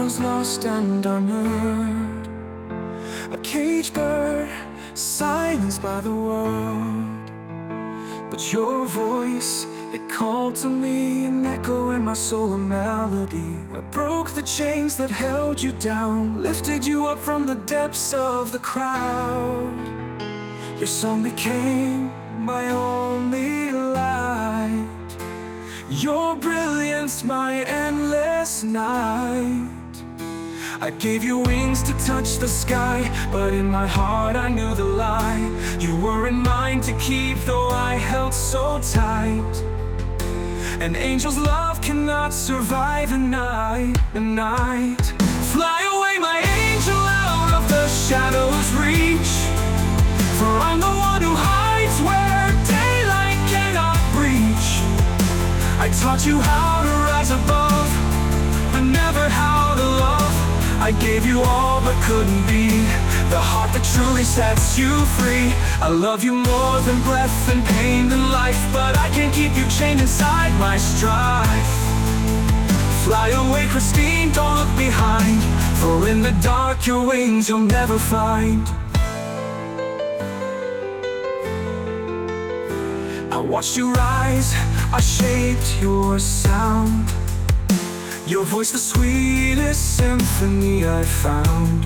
was lost and unheard, a caged bird, silenced by the world. But your voice, it called to me, an echo in my soul, a melody. I broke the chains that held you down, lifted you up from the depths of the crowd. Your song became my only light, your brilliance my endless night. I gave you wings to touch the sky, but in my heart I knew the lie. You weren't mine to keep, though I held so tight. An angel's love cannot survive a night, a night. Fly away, my angel, out of the shadows reach, for I'm the one who hides where daylight cannot reach. I taught you how to rise above, but never how to love. I gave you all but couldn't be the heart that truly sets you free. I love you more than breath and pain than life, but I can't keep you chained inside my strife. Fly away, Christine, don't look behind, for in the dark your wings you'll never find. I watched you rise, I shaped your sound, your voice the sweetest symphony I found.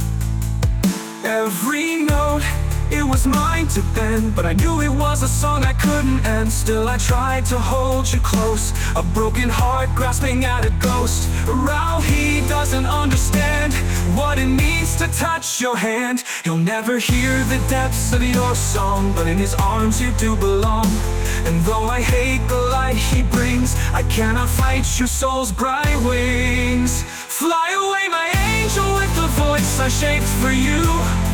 Every note, it was mine to bend, but I knew it was a song I couldn't end. Still I tried to hold you close, a broken heart grasping at a ghost. Around he doesn't understand what it means to touch your hand. He'll never hear the depths of your song, but in his arms you do belong. And though I hate the light he brings, I cannot fight your soul's bright wings. Fly away, my angel, with the voice I shaped for you.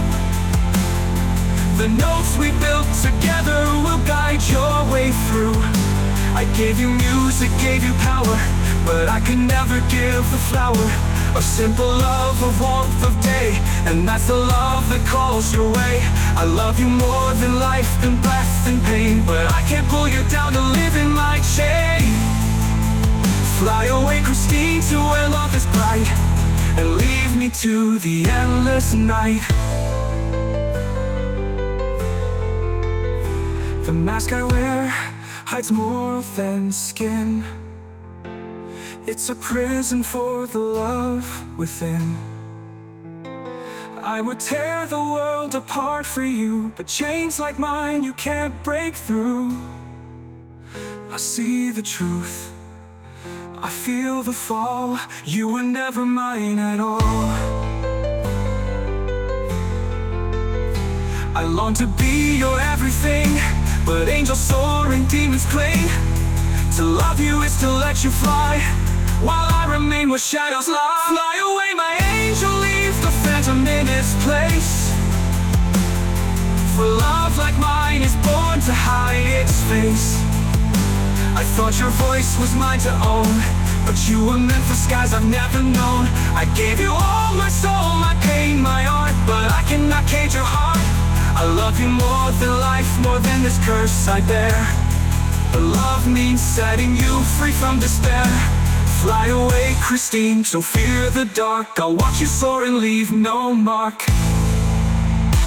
The notes we built together will guide your way through. I gave you music, gave you power, but I could never give the flower. A simple love, a warmth of day, and that's the love that calls your way. I love you more than life and breath and pain, but I can't pull you down to live in my chain. Fly away, Christine, to where love is bright, and leave me to the endless night. The mask I wear hides more than skin. It's a prison for the love within. I would tear the world apart for you, but chains like mine you can't break through. I see the truth, I feel the fall. You were never mine at all. I long to be your everything, but angels soar and demons cling. To love you is to let you fly, while I remain where shadows lie. Fly away, my angel, leave the phantom in its place, for love like mine is born to hide its face. I thought your voice was mine to own, but you were meant for skies I've never known. I gave you all my soul, my pain, my art, but I cannot cage your heart. I love you more than life, more than this curse I bear. But love means setting you free from despair. Fly away, Christine, don't fear the dark. I'll watch you soar and leave no mark.